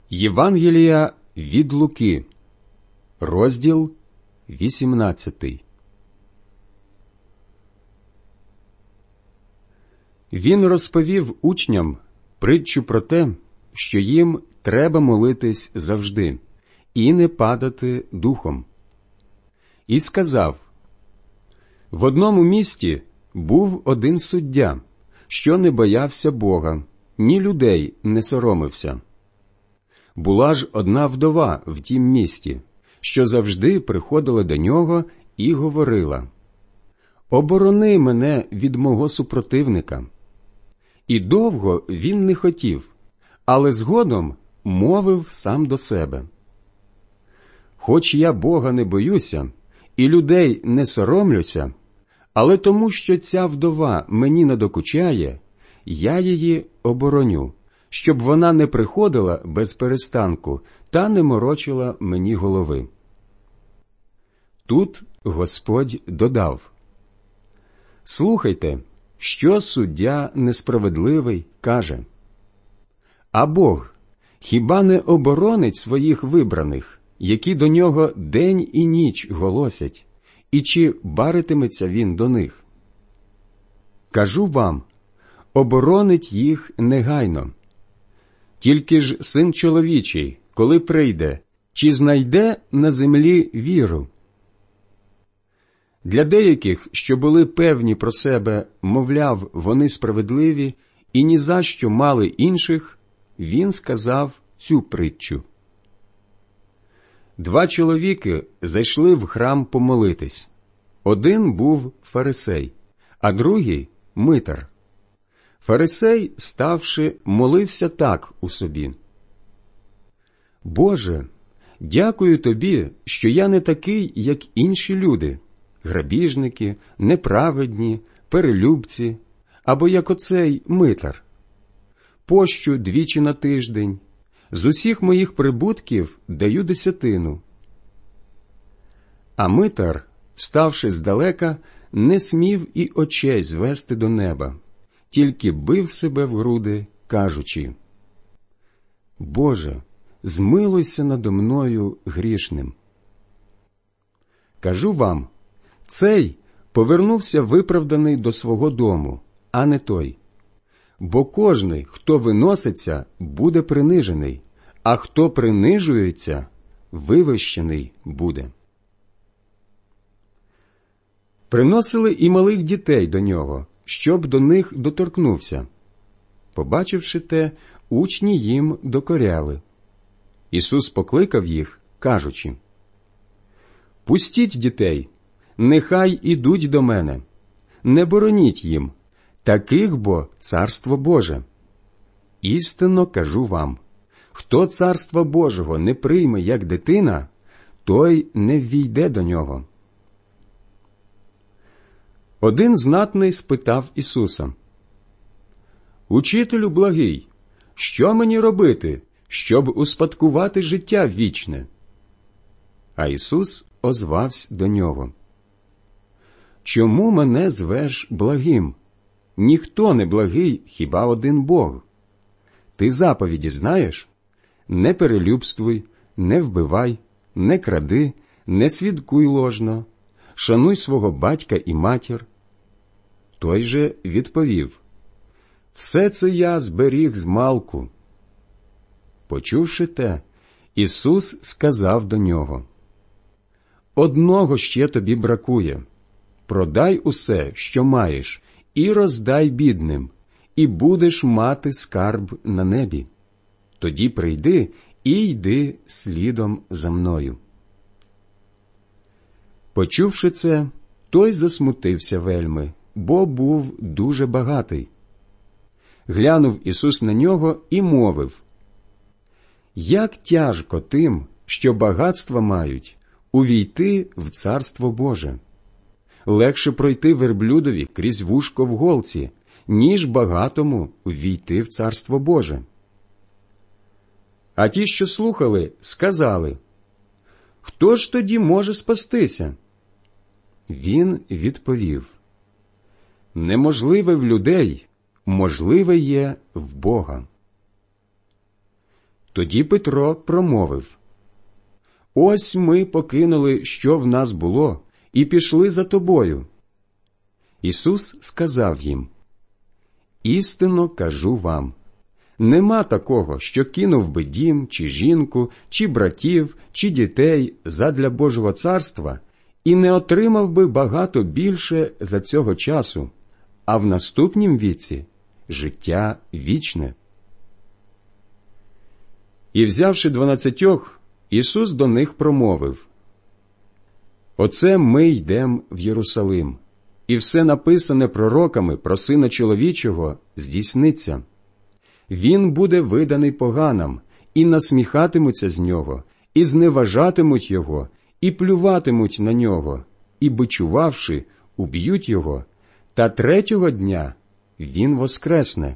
Євангелія від Луки, розділ 18. Він розповів учням притчу про те, що їм треба молитись завжди і не падати духом. І сказав: в одному місті був один суддя, що не боявся Бога, ні людей не соромився. Була ж одна вдова в тім місті, що завжди приходила до нього і говорила: «Оборони мене від мого супротивника». І довго він не хотів, але згодом мовив сам до себе: «Хоч я Бога не боюся і людей не соромлюся, але тому, що ця вдова мені не докучає, я її обороню, щоб вона не приходила без перестанку та не морочила мені голови». Тут Господь додав: «Слухайте, що суддя несправедливий каже. А Бог хіба не оборонить своїх вибраних, які до нього день і ніч голосять, і чи баритиметься він до них? Кажу вам, оборонить їх негайно. Тільки ж Син чоловічий, коли прийде, чи знайде на землі віру?» Для деяких, що були певні про себе, мовляв, вони справедливі і ні за що мали інших, він сказав цю притчу. 2 чоловіки зайшли в храм помолитись. Один був фарисей, а другий – митар. Фарисей, ставши, молився так у собі: «Боже, дякую Тобі, що я не такий, як інші люди, грабіжники, неправедні, перелюбці, або як оцей митар. Пощу 2 на тиждень, з усіх моїх прибутків даю 10». А митар, ставши здалека, не смів і очей звести до неба, тільки бив себе в груди, кажучи: «Боже, змилуйся надо мною грішним». Кажу вам, цей повернувся виправданий до свого дому, а не той. Бо кожний, хто виноситься, буде принижений, а хто принижується, вивищений буде. Приносили і малих дітей до нього, щоб до них доторкнувся. Побачивши те, учні їм докоряли. Ісус покликав їх, кажучи: «Пустіть дітей, нехай ідуть до мене, не бороніть їм, таких бо Царство Боже. Істинно кажу вам, хто Царства Божого не прийме як дитина, той не ввійде до нього». Один знатний спитав Ісуса: «Учителю благий, що мені робити, щоб успадкувати життя вічне?» А Ісус озвався до нього: «Чому мене звеш благим? Ніхто не благий, хіба один Бог. Ти заповіді знаєш? Не перелюбствуй, не вбивай, не кради, не свідкуй ложно, шануй свого батька і матір». Той же відповів: «Все це я зберіг змалку». Почувши те, Ісус сказав до нього: «Одного ще тобі бракує. Продай усе, що маєш, і роздай бідним, і будеш мати скарб на небі. Тоді прийди і йди слідом за мною». Почувши це, той засмутився вельми, бо був дуже багатий. Глянув Ісус на нього і мовив: «Як тяжко тим, що багатства мають, увійти в Царство Боже. Легше пройти верблюдові крізь вушко в голці, ніж багатому ввійти в Царство Боже». А ті, що слухали, сказали: «Хто ж тоді може спастися?» Він відповів: «Неможливе в людей, можливе є в Бога». Тоді Петро промовив: «Ось ми покинули, що в нас було, і пішли за тобою». Ісус сказав їм: «Істинно кажу вам, нема такого, що кинув би дім, чи жінку, чи братів, чи дітей задля Божого царства і не отримав би багато більше за цього часу, а в наступнім віці життя вічне». І, взявши 12, Ісус до них промовив: «Оце ми йдем в Єрусалим, і все написане пророками про Сина Чоловічого здійсниться. Він буде виданий поганам, і насміхатимуться з нього, і зневажатимуть його, і плюватимуть на нього, і, бичувавши, уб'ють його, та 3-го дня він воскресне».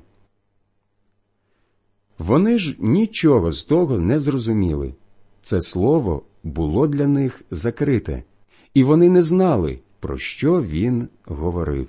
Вони ж нічого з того не зрозуміли. Це слово було для них закрите, і вони не знали, про що він говорив.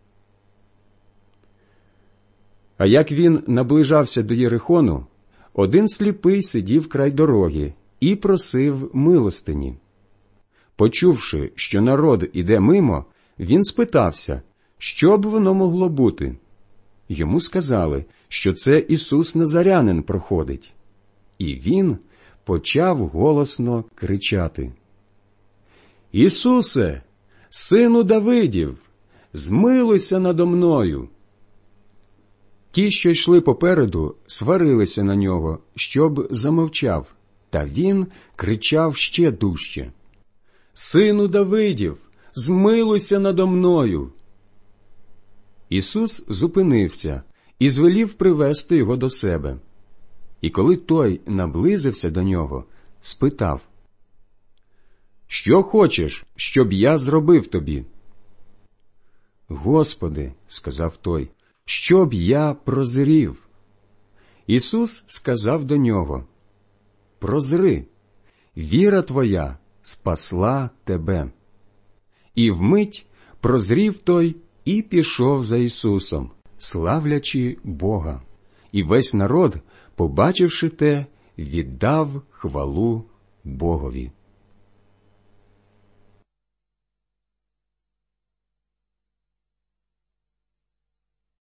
А як він наближався до Єрихону, один сліпий сидів край дороги і просив милостині. Почувши, що народ іде мимо, він спитався, що б воно могло бути. Йому сказали, що це Ісус Назарянин проходить. І він почав голосно кричати: «Ісусе, Сину Давидів, змилуйся надо мною!» Ті, що йшли попереду, сварилися на нього, щоб замовчав, та він кричав ще дужче: «Сину Давидів, змилуйся надо мною!» Ісус зупинився і звелів привести його до себе. І коли той наблизився до нього, спитав: «Що хочеш, щоб я зробив тобі?» «Господи, – сказав той, – щоб я прозрів». Ісус сказав до нього: «Прозри, віра твоя спасла тебе». І вмить прозрів той і пішов за Ісусом, славлячи Бога. І весь народ, побачивши те, віддав хвалу Богові.